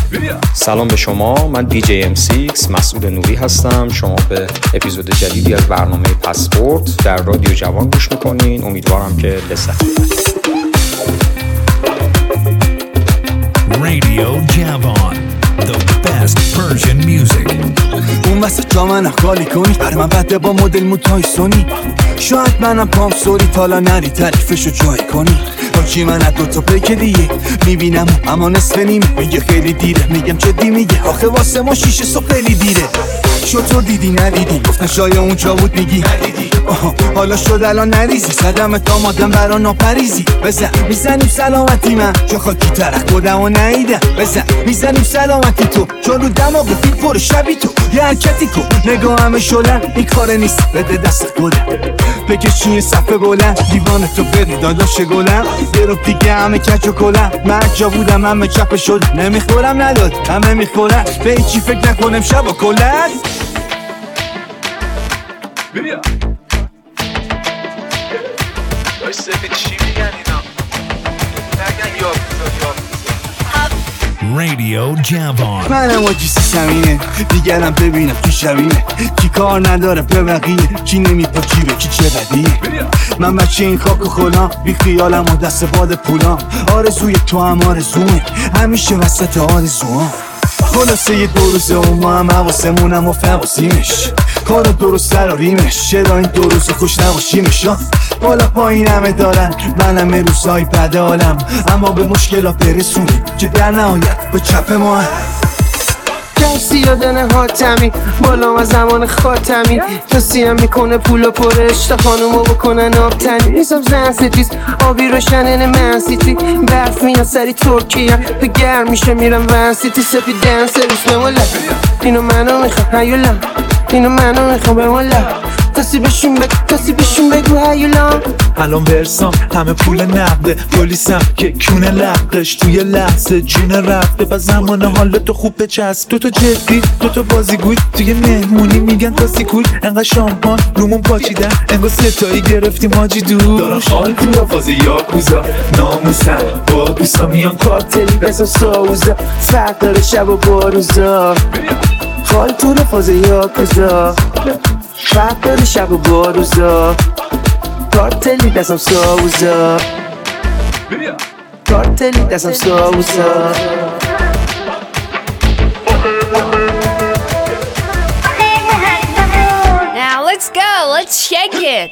سلام به شما، من DJ M6 مسعود نوری هستم. شما به اپیزود جدیدی از برنامه پاسپورت در رادیو جوان گوش میکنین. امیدوارم که لذت ببرید. Radio Javon, the best Persian music. اون وسط جا منم خالی کنی، بر من بده با مدل موتای سونی. شاید منم پام سوری تالا نری تعریفشو جای کنی. چی من از دوتا پیک دیگه میبینم اما نصف نیمه. میگه خیلی دیره، میگم جدی میگه آخه واسه ما 6 صبح خیلی دیره. شطور دیدی ندیدی، گفتن شاید اونجا بود میگی ندیدی. حالا شد الان نریزی، صدمت آمادم برا ناپریزی. بزن میزنیم سلامتی من چون خاکی ترک خودم و نهیدم. بزن میزنیم سلامتی تو چون رو دماغ فیل پر شبی تو. یه حرکتی کن نگاه همه شلن، این کار نیست بده دست خودم. بکش چیه صفحه بلند، دیوانه تو بری داداش گلم. یه رو دیگه همه کچ و کلم، من جا بودم همه چپ شد. نمیخورم نداد همه میخورن، به هیچی فکر نکنم شب و کلن. بیا باش سفید چی میگن اینا؟ نگن یا Radio Javon. منم آجیسی سمینه دیگرم ببینم تو شبینه. کی کار نداره به بقیه، کی نمیپا جیبه کی چه بدیه. من بچه این خاک و خلا بی خیالم و دست باد پولام. آرزوی تو هم آرزومه همیشه وسط آرزوام. خلاصه یه 2 روزه و ما هم حواسمونم و فواسیمش. کار درست سر و ریمش، چرا این 2 روز خوش نباشیمش. بالا پایین همه دارن، منم روزهای بد حالم. اما به مشکلات برسونیم که در نهایت به چپ ما هم. کسی یادنه حاتمی بالا و زمان خاتمی. کسی هم میکنه پولو پرش تا خانومو بکنن آبتنی. حساب زن ستیز آبی روشنن من سیتی. برف میاد سری ترکیه به گرم میشه میرم ون سیتی. سپید دن سرویس موالا اینو منو میخوام هیولا، اینو منو میخوام به مولا. کسی بهشون بگو هیولا. الان ورسام همه پول نقده، پلیسم که کونه لقش توی لحظه جون رفته. و زمان حالتو خوب بچسب، دوتا جدی دوتا بازیگوی توی مهمونی میگن تاسی کول. انقدر شامپان رومون پاچیدن انگار ستایی گرفتیم حاجی دور. دارم حال تو فاز یاکوزا ناموسن با دوستا میان کارتلی بزا ساوزا. فرق داره شب و باروزا، حال تو فاز یاکوزا. فرق داره شب و باروزا. کارتلی دستم ساوزا، کارتلی دستم ساوزا. Now let's go, let's shake it.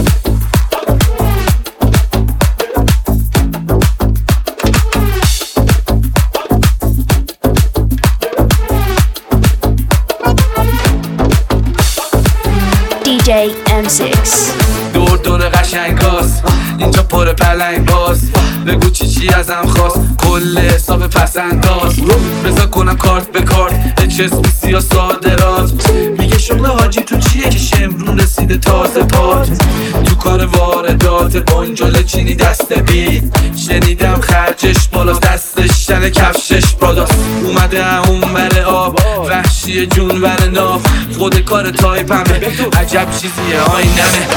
DJ M6 دور قشنگاست اینجا پر پلنگ باز. بگو چی ازم خواست، کل حساب پسنداز. بذار کنم کارت به کارت HSBC یا صادرات. میگه شغل حاجی تو چیه که شمرون رسیده تازه پات. تو کار واردات بنجل چینی دست بید. شنیدم خرجش بالا دستش تن کفشش بالاست. اومده اون بر آب وحشی جون ور ناف. خود کار تایپ همه عجب چیزیه آینمه.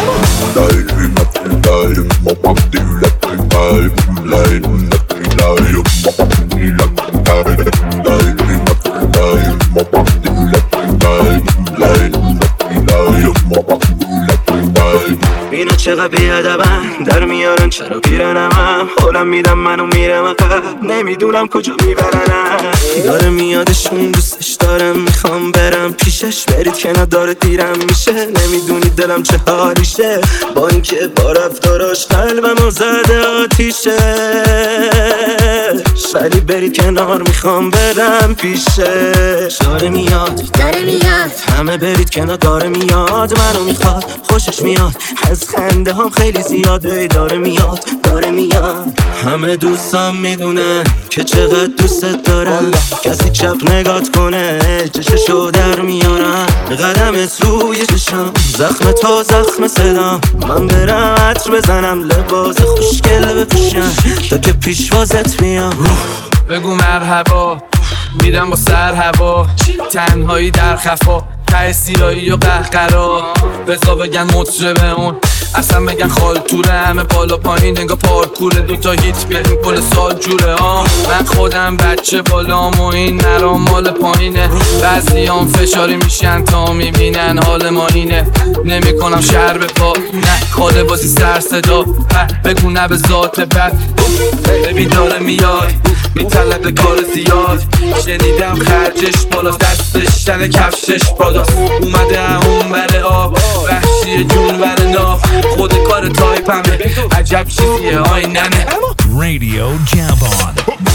اینا چقدر بیادبن در میارن چرا پیرنمم. حالم میدم منو میرم عقب نمیدونم کجا میبرنم. داره میادشون دوستش دارم میخوام برم پیشش. برید کنار داره دیرم میشه نمیدونی دلم چه حالیشه. با اینکه با رفتاراش قلبمو زده آتیشه. ولی برید کنار میخوام برم پیشش. داره میاد همه برید کنار داره میاد. منو میخواد خوشش میاد از خنده هم خیلی زیاده. داره میاد همه دوستم میدونن که چقدر دوست دارم. کسی چپ نگات کنه چششو در میارم. قدمت روی چشم زخم تا زخم صدام. من برم عطر بزنم لباس خوشگل بپوشم تا که پیشوازت میام. بگو مرحبا میرم با سر هوا. تنهایی در خفا ته سیایی و قهقرا. بزا بگن مطربه اون اصلا میگن خال توره، همه بالا پایین نگاه پارکوره، دوتا هیت بریم پل سال جوره. من خودم بچه بالام و این نرام مال پایینه، بعضیام فشاری میشن تا میبینن حال ما اینه. نمی کنم شهر به پا، نه خاله بازی سر صدا، بگو نه به ذات بد. ببین داره میاد میطلب کار زیاد، شنیدم خرجش بالا دستش تن کفشش بالاست. اومده اون بره آب وحشی جون بره ناب، خود کار تایپ همه عجب چیزیه آیننه. Radio Javon.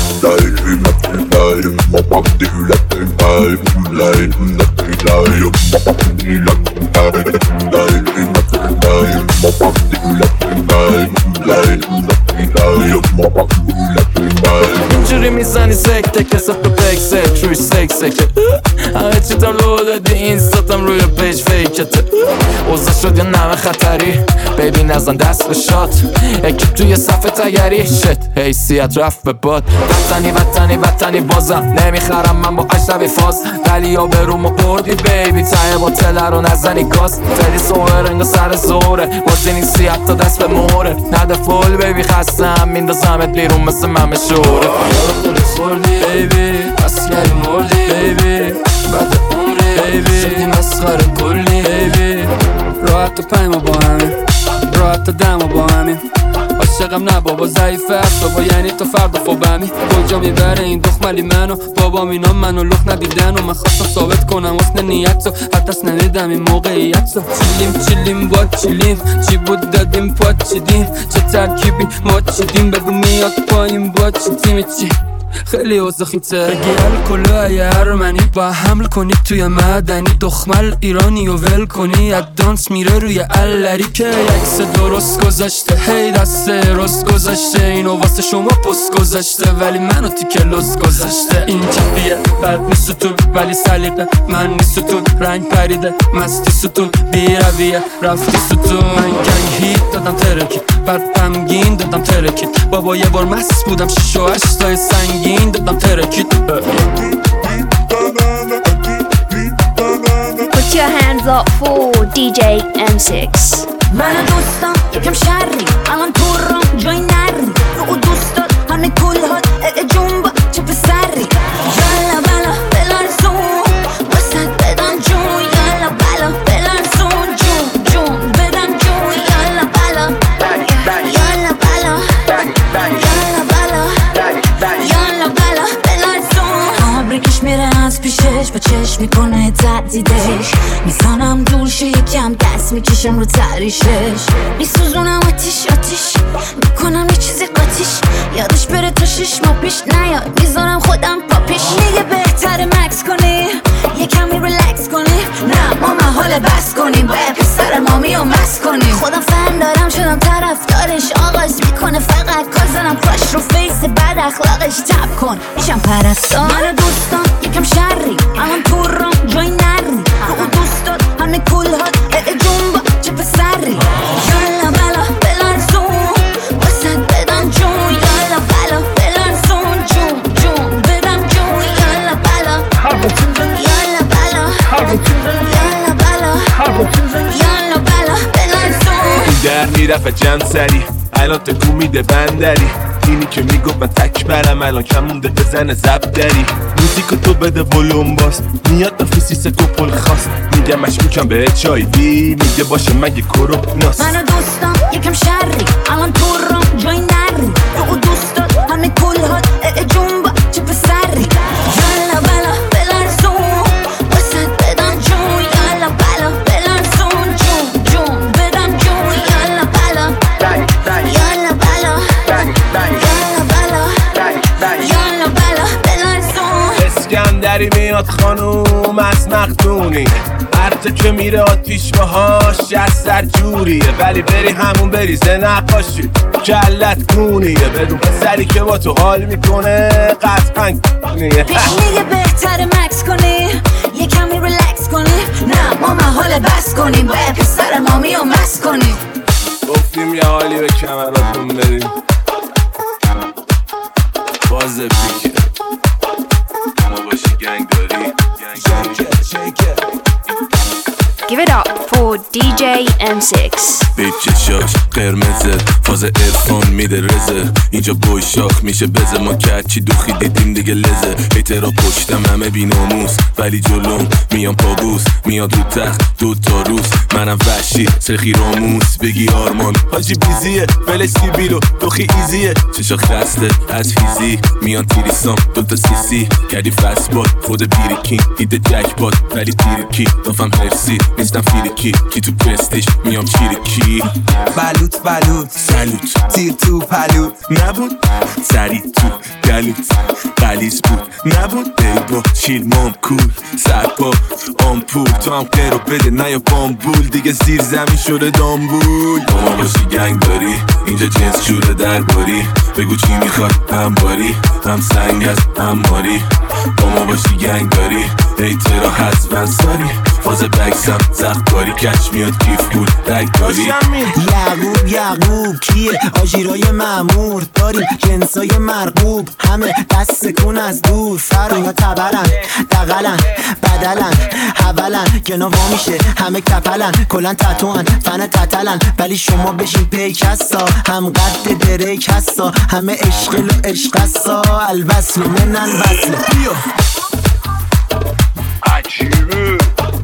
اینجوری میزنی سکته که ست به پیک سک روی سک سکه، همه چی تر لو دادی اینستاتم روی پیج فیکته. اوزا شد یا نمه خطری بیبی نزن دست به شات، یکی توی صفحه تگری شت حیثیت رفت به باد. وطنی وطنی وطنی بازم نمیخرم من با اشربی فاز، ولی یا برومو بردی بیبی ته با تله رو نزنی گاز. فری سوه رنگ سر زوره بازی نیستی حتی دست به موره، نده فول بیبی خستم میندازمت بیرون مثل من مشوره. خوردی بیبی اسکری مردی بیبی بعد عمری بیبی شدی مسخره کلی بیبی. راحت تا پایما با همین، راحت تا دما با همین، عاشقم نه بابا ضعیفه است بابا، یعنی تو فردا فوبمی کجا میبره این دخملی منو بابام اینا منو لخ ندیدن و من خواستم ثابت کنم حسن نیت رو، حتی دست نمیدم این موقعیت رو. چیلیم با چیلیم چی بود دادیم پات چیدیم، چه ترکیبی ما چیدیم بگو میاد پایین با چی تیمی چی خیلی اوزخیته. بگی الکلو هر منی با حمل کنی توی مدنی، دخمل ایرانی و ول کنی ادانس میره روی علری که یکس درست گذاشته، هی دست رست گذاشته، اینو واسه شما پست گذاشته ولی منو تیکه لز گذاشته. این چپیه بد نیست ستون ولی سلیقه من نیست ستون، رنگ پریده مستی ستون بی رویه رفتی ستون. من گنگ هیت دادم ترکید بعد غمگین دادم ترکید، بابا یه بار مست بودم 6 و 8 تای سنگین دادم ترکید. Put your hands up for DJ M6. من دوستم یکم شری الان تو رام جای نری، رو دوستات همه کل هات جنبا چه پسری. یالا بالا بلرزون واسد بدم جون، یالا بالا بلرزون جون جون بدم جون، یالا بالا یالا بالا یالا بالا یالا بالا بلرزون. آبریکش میره از پیشش با چشم میکنه تهدیدش، میزنم دور شه یکم دست میکشم رو تریشش، میسوزونم آتیش آتیش میکنم یه چیزی قاتیش، یادش بره تا 6 ماه پیش نیاد میذارم خودم پاپیش. میگه بهتره مکس کنی یه کمی ریلکس کنی، نه ما محاله بس کنیم باید پسر مامی و مس کنیم. خودم فن دارم شدم طرفدارش، آغاز میکنه فقط کار زنم کاش رو فیس بد اخلاقش تب کن میشم پرستار. من دوستان یکم شری الان تو رام جای نری، رو دوستات همه کل هات جنبا چه پسری. یالا بالا بلرزون واسد بدم جون، یالا بالا بلرزون جون جون بدم جون، یالا بالا یالا بالا یالا بالا یالا بالا بلرزون. در میرفت جمع سری الان تکو میده بندری، اینی که میگفت من تک برم الان کم مونده بزنه زبدری. موزیکو تو بده ولوم باز میاد دفی سیسکو پل خواست، میگه مشکوکم به چایدی میگه باشه مگه کرو ناس. من دوستم یکم شری الان تو رام جای نری، رو دوستات همه کل هات جنبا چه پسری. یالا بالا بلرزون واسد بدم جون، یالا بالا بلرزون جون جون بدم جون، یالا بالا یالا بالا یالا بالا یالا بالا بلرزون. اسکندری میاد خانوم از مقدونی، هر که میره آتیش باهاش از سر جوریه، ولی بری همون بریزه نقاشی کلت گونیه، بدون پسری که با تو حال میکنه قطعا گونیه. پیش میگه بهتره مکس کنی یه کمی ریلکس کنی، نه ما محاله بس کنیم باید پسر مامی و مس کنیم. گفتیم یه حالی به کمراتون بریم باز پیکه ما باشی گنگ داری. Give it up for for DJ M6. به چشاش قرمزه فاز ارفان میده رزه اینجا بوی شاخ میشه بزه ما که هرچی دوخی دیدیم دیگه لزه ایترا پشتم همه بی ناموس ولی جلوم میام پابوس میاد رو تخت 2 تا روز منم وحشی سرخی راموس بگی آرمان حاجی بیزیه ولش سیبیلو دوخی ایزیه چشا خسته از فیزی میان تیریسام 2 تا سیسی کردی فست باد خود بیریکی دیده جک باد ولی تیریکی دافم هرسی نیستم فیریکی کی تو پرستیش میام چیریکی بلوت بلوت سلوت تیر تو پلوت نبود سری تو گلوت قلیز بود نبود بیبا چیل مام کول سرپا آمپول تو هم قیرو بده نه یا بامبول دیگه زیر زمین شده دامبول با ما باشی گنگ داری اینجا جنس شوره درباری بگو چی میخواد هم باری هم سنگ از هم ماری با ما باشی گنگ داری ایترا هست ونساری فاز بکسم زخت باری کچ میاد کیف بود رگ داری یعقوب کیه آجیرای مأمور داریم جنسای مرغوب همه دست کن از دور فرا تبرن دقلن بدلن حولن گنا وا میشه همه کپلن کلن تتوان فن قتلن ولی شما بشین پیکستا هم قد دریک هستا همه عشق و عشق هستا الوصل من الوصل عجیبه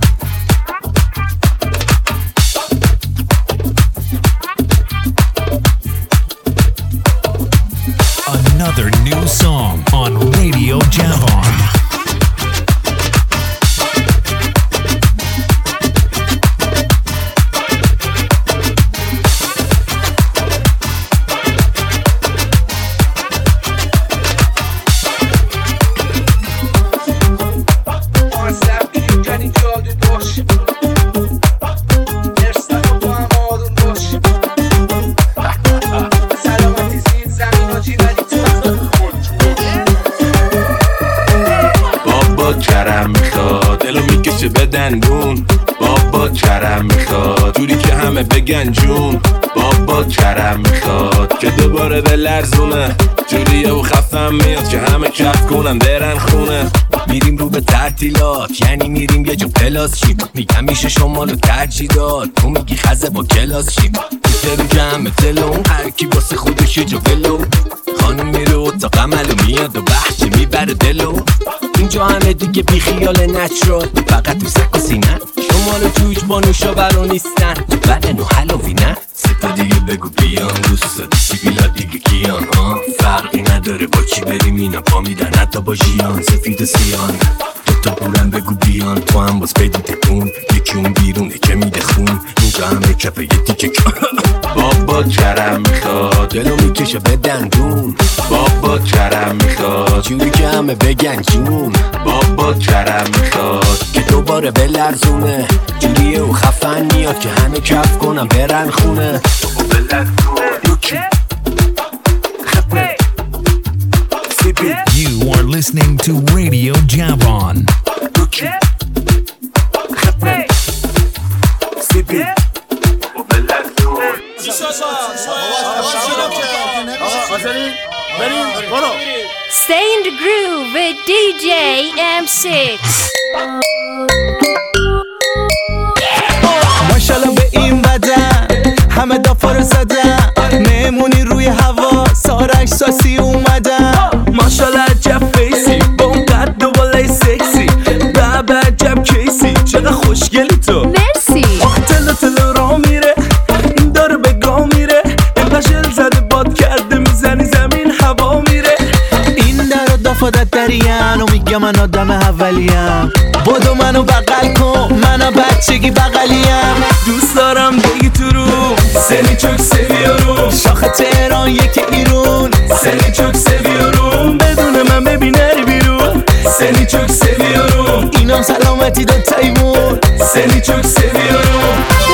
Another new song on Radio Javon. بدندون بابا کرم میخواد جوری که همه بگن جون بابا کرم میخواد که دوباره به لرزونه جوریه و خفم میاد که همه کف کنن برن خونه میریم رو به تعطیلات یعنی میریم یه جا پلاس شیم میگم میشه شما رو ترجیح داد تو میگی خزه با کلاس شیم تو جمع تلون هر کی واسه خودش یه جا ولو خانم میره اتاق عملو میاد و بحث میبره دلو اینجا همه دیگه بی خیال نچرال فقط تو سک و سینه شمال و جوج با نوشابرا نیستن بله نو حلاوی نه ستا دیگه بگو بیان دوستا سیبیلا دیگه کیان ها فرقی نداره با چی بریم اینا پا میدن حتی با جیان سفید و سیان دوتا بورن بگو بیان تو هم باز بدی تکون یکی اون بیرونه که میده خون اینجا همه کفه یه دیگه بابا کرم میخواد دلو میکشه به دندون بابا کرم میخواد جوری که همه بگن جون بابا کرم میخواد که دوباره به لرزونه جوریه و خفن میاد که همه کف کنم برن خونه You are listening to Radio Javon. Stay in the groove with DJ M6. ماشالله به این بدن همه دافار زدن مهمونی روی هوا سارنگ ساسی اومدن ماشالله عجب فیسی با اون قد و بالای سکسی بابا عجب کیسی چقدر خوشگلی تو مرسی تلو تلو را میره داره به گاه میره اینقدر ژل زده باد کرده میزنی زمین هوا میره این در و دافادت دریم و میگم من آدم اولیم بدو منو بغل کن منو بچگی بغلیم دوست دارم بگی تو رو سنی چوک سویارو شاخ تهران یکی ایرون سنی چوک سویارو بدون من ببین نری بیرون سنی چوک سویارو اینم سلامتی دو تایمون سنی چوک سویارو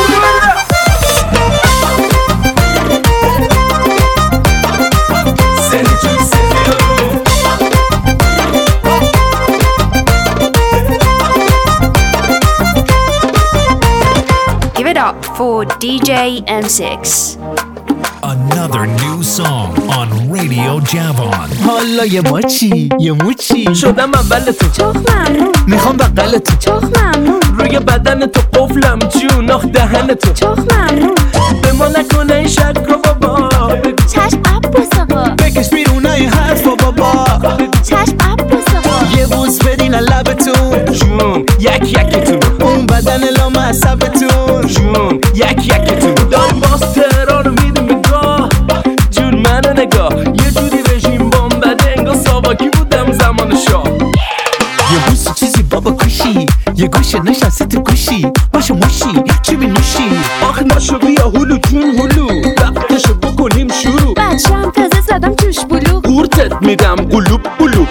Give it up for DJ M6. Another new song on Radio Javon. حالا یه ماچی یه موچی شدم اولتون چخ ممنون میخوام بغلتون چخ ممنون روی روی بدن تو قفلم جون آخ دهن تو چخ ممنون به ما نکنه این شک رو بابا چشم عباس آقا بکش بیرون این حرف بابا چشم عباس آقا یه بوس بدین لبتون جون یکیتون اون بدن لامصبتون جون یکیتون داریم باز تهران رو میدیم نگاه جون منو نگاه یه جوری رژیم بام بده انگار ساواکی بودم زمان شاه یه بوس چیزی بابا کشی یه گوشه نشسته تو گوشی باشو موشی چی می نوشی آخ نشو بیا هلو جون هلو وقتشو بکنیم شروع بچه‌ام تازه زدم توش بلو قورتت میدم قلوب قلوب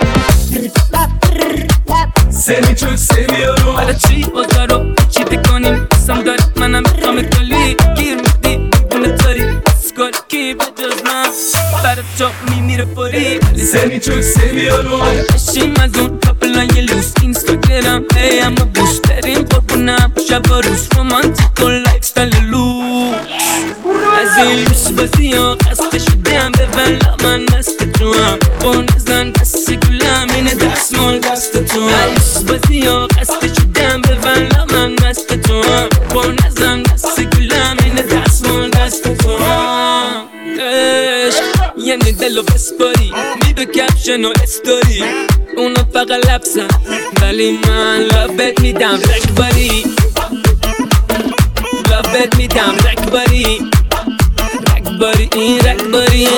سمی چون سمیارو حالا چی بازارو چی بکنیم سم داری منم میخوام کلی گیر میدی بدون تاری اسکال کی به جز من برای تو میمیره پاری سمی چون سمیارو اشیم از اون کپلای لوس اینستاگرام ای اما بوش بریم قربونم شب و روز رومانتیک و لایف ستایل لوس از این لوس بازی ها خسته شدم ببلا من مست تو هم با نزن دست گلم اینه دستمال دست تو هم لوس بازی ها خسته شدم ببلا من مست تو هم با نزن دست گلم اینه دستمال دست تو هم یعنی دلو بسپاری میدو کپشن و استوری اونا فقط لبسن ولی من لبت میدم رکباری لبت میدم رکباری رکباری این رکباری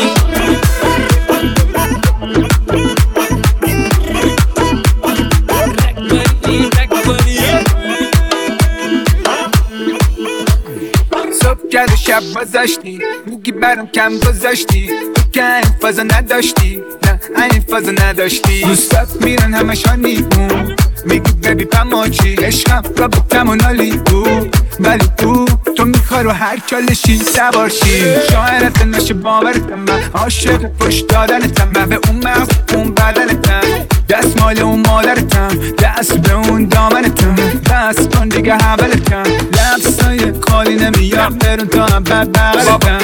کرد و شب بازشتی بوگی برام کم گذاشتی تو که این فازا نداشتی نه این فازا نداشتی دوستات میرن همشان نیمون میگی ببی پماچی عشقم را بکم و نالی ولی تو میخوای رو هر چالشی سوارشی شاعرت نشه باورتم من عاشق پشت دادنتم من به اون مغز اون بدنتم دست مال اون مادرتم دست به اون دامنتم بس کن دیگه حولتم لبسای خالی نمیاد برون تا هم بد بغلتم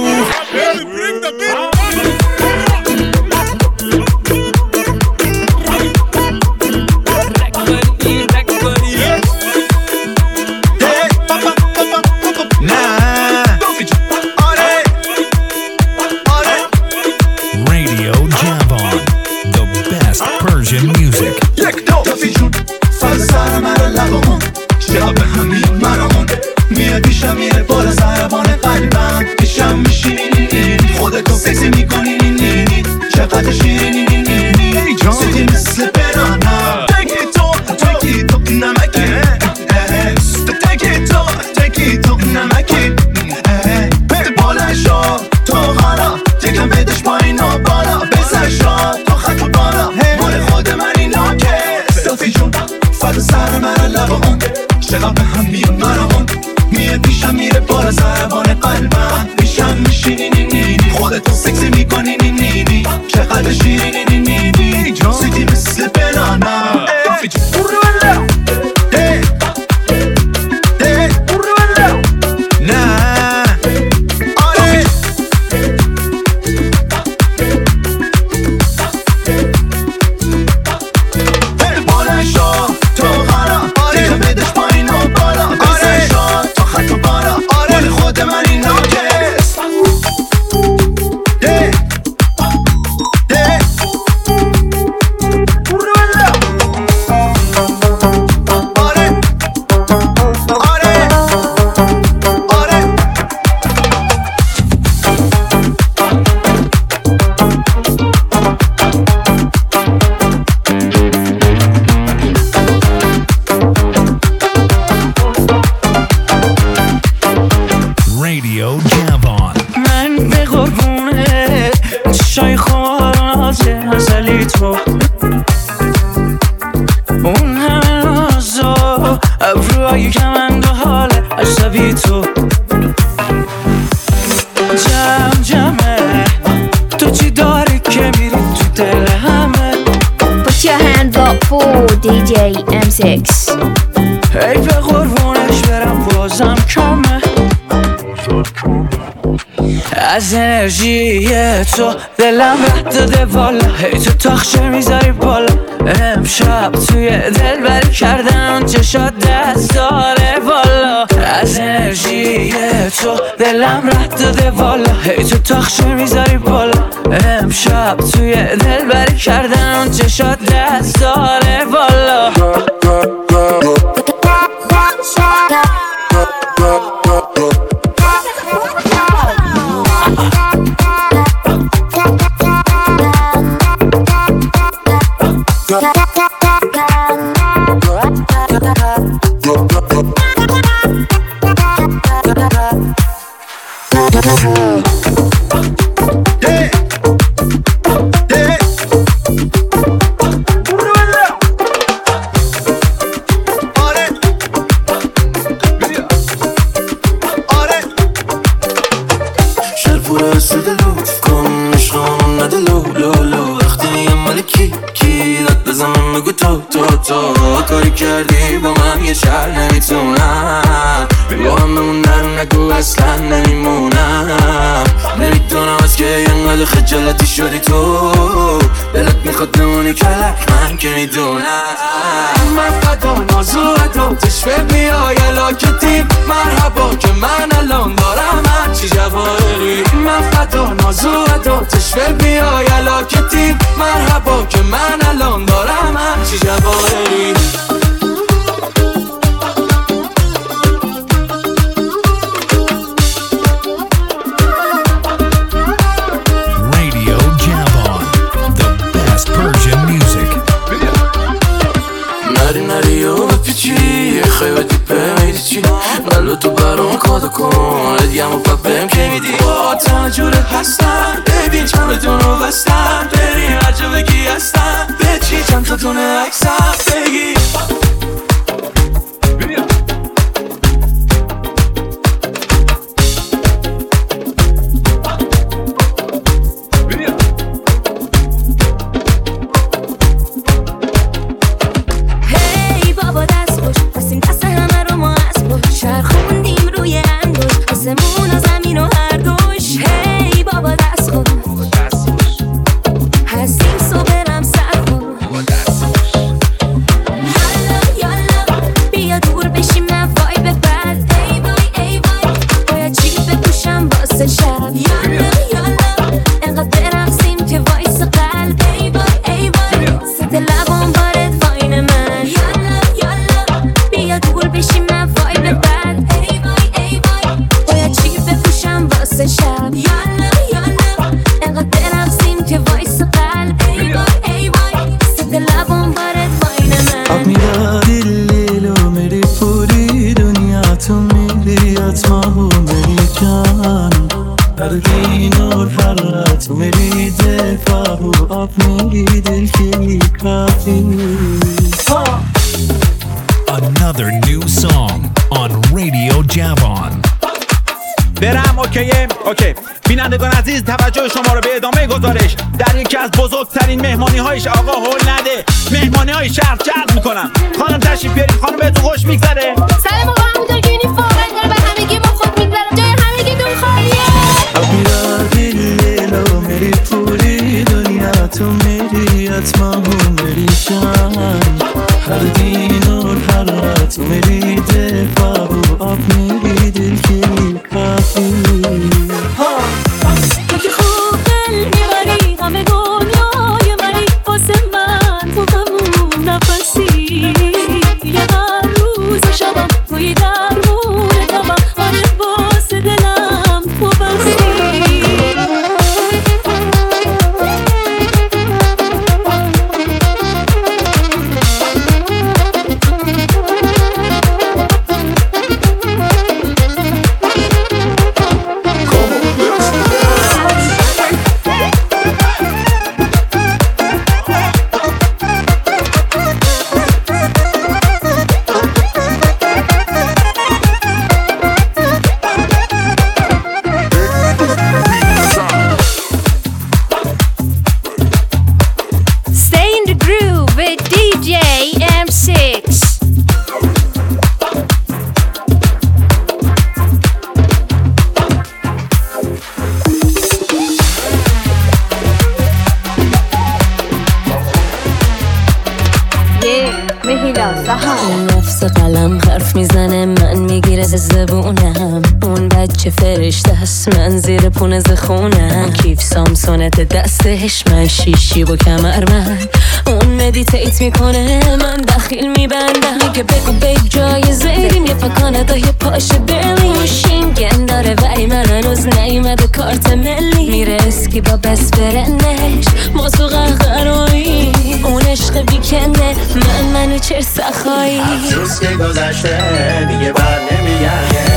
Radio Javon, the best Persian music. سر مرا لبامون شب همین مرامون میاد پیشم میره بالا زربان قلبم پیشم میشینی خودتو سکسی میکنی چقدر شیرینی سیدی مثل برانا تکی تو نمکی تکی تو نمکی بالا شو تو غالا تکم بدش پایین و بالا بزر شو تو خط و بالا مال خود من اینا که سلفی جون فدا سر مرا لبامون چقدر به هم میاد مرامون میاد پیشم میره بالا زربان قلبم پیشم میشینی خودتو سکسی میکنی چقدر شیرینی سیدی مثل بنانا DJ M6 ای به قربونش برم بازم کمه از انرژی تو دلم رد داده والا هی تو تاخچه میذاری بالا امشب توی دلبری کردم چشات دست داره والا، از انرژی تو دلم رد داده والا، هی تو تاخچه میذاری بالا. امشب توی دلبری کردم چشات دست داره والا. کاری کردی با من یه شهر نمیتونم با هم بمون نرو نگو اصلا نمیمونم. نمیدونم از که اینقدر خجالتی شدی تو، دلت میخواد بمونی کلک من که میدونم. من فدا نازوت و تشوه میای علاکتی مرحبا که من الان دارم هرچی جواهری. من فدا نازوت و تشوه میای علاکتی مرحبا که من الان دارم هرچی جواهری. Radio Javon, the best Persian music. نری و بپیچی خیلی دیپه میدی چی قلب تو برام کادو کن ادیم و پپم که میدی با تنجوره هستن ببین چند بدون رو بستن بریم هر جا بگی هستن بچی چند تا دونه اکسم بگی. Another new song on Radio Javon. برم اوکی. بینندگان عزیز توجه شما رو به ادامه گزارش. در یکی از بزرگترین مهمانی هایش آقا هول نده مهمانی های شهر جلب میکنم. خانم تشریف بیارید. خانم بهتون خوش میگذره؟ سلام آقا همونطور که این فاقت داره به همگی ما خود میگذره جای همگی دون خالیه. میرادی لیلو میری پوری دنیا تو میری اتما هم میری جان هر دین و هر رات میری دفاع و آب میری دل که کافی. تو که خوب دل میبری همه دنیای منی واسه من تو همون نفسی یه هر روز شبم توی درمون تبم آره واسه دلم تو بستی. مهیلا سهام. اون نفس قلم حرف میزنه من میگیره زبونم. اون بچه فرشته هست من زیر پونه زخونم. کیف سامسونت دستش من شیشی و کمربند. اون مدیتیت میکنه من دخیل میبندم. میگه بگو بیب جای زیریم یه پا کانادا یه پاش برلین. اون شینگن داره ولی من هنوز نیومده کارت ملی. میره اسکی با بس برنش ما تو قهقرایی. اون عشق ویکنده منو چه سخایی. افسوس که گذشته دیگه بر نمیگرده.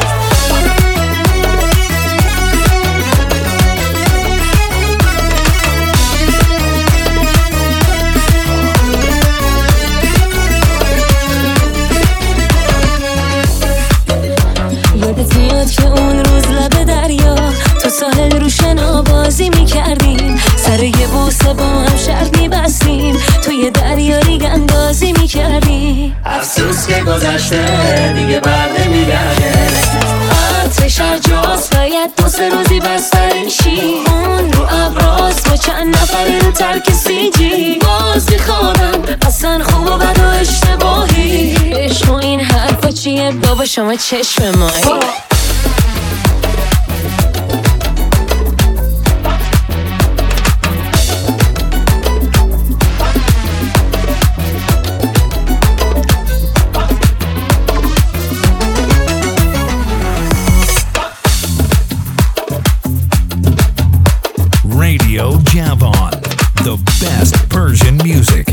یادت میاد که اون روز لب دریا تو ساحل رو شنا بازی میکردیم. سر یه بوسه با هم شرط میبستیم. توی دریا ریگ اندازی میکردیم. افسوس که گذشته دیگه بر نمیگرده. آتش هرجاست باید 2-3 روزی بسترین شی. اون رو ابراز با چند نفری رو ترک CG. باز میخوادم اصلا خوب و بد و اشتباهی. عشق و این حرفا چیه بابا شما چشم مایی. Radio Javon, the best Persian music.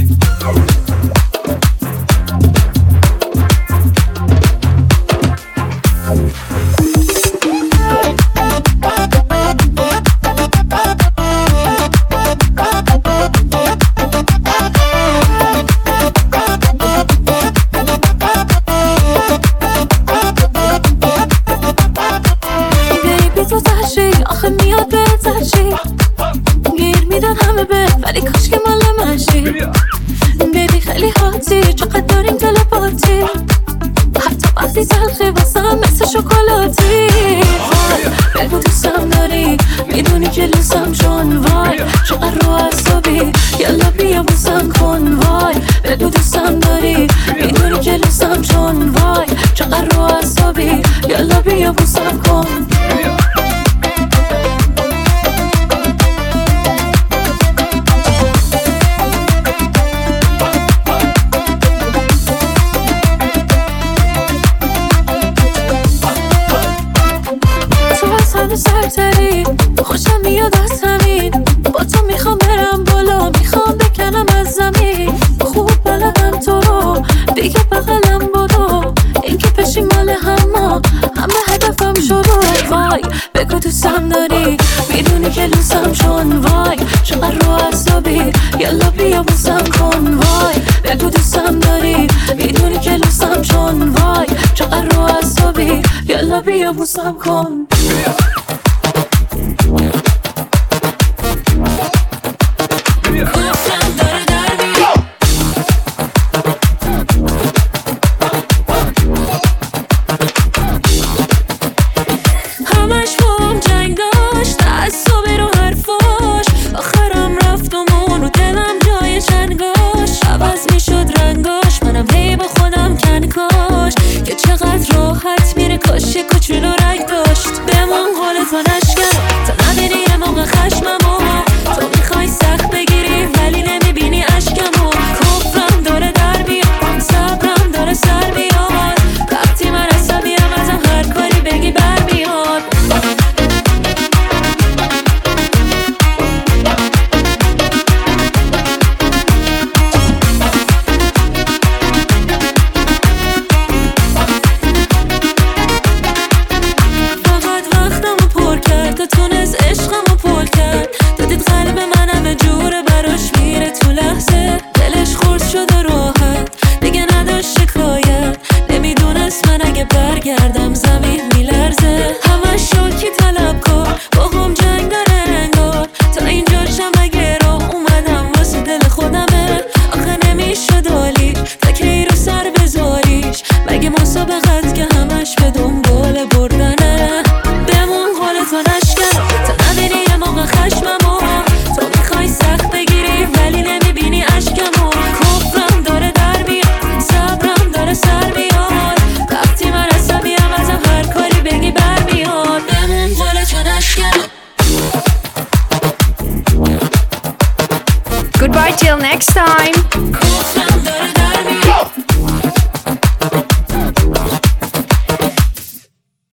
ولی کاش که مال من شی. بیبی خیلی حاطی چقدر داریم تلپاتی. حتی وقتی تلخی واسم مثل شکلاتی. بگو دوستم داری میدونی که لوسم چون وای. چقدر رو اعصابی یلا بیا بوسم کن وای. بگو دوستم داری میدونی که لوسم چون وای. چقدر رو اعصابی یلا بیا بوسم کن. سرتری خوشم میاد از همین. با تو میخوام برم بالا میخوام بکنم از زمین. خوب بلدم تو رو دیگه بغلم بدو. این که پشی مال همه هدفم شروع. وای بگو دوستم داری میدونی که لوسم چون وای. چقدر رو اعصابی یلا بیا بوسم کن وای. بگو دوستم داری میدونی که لوسم چون وای. چقدر رو اعصابی یلا بیا بوسم کن.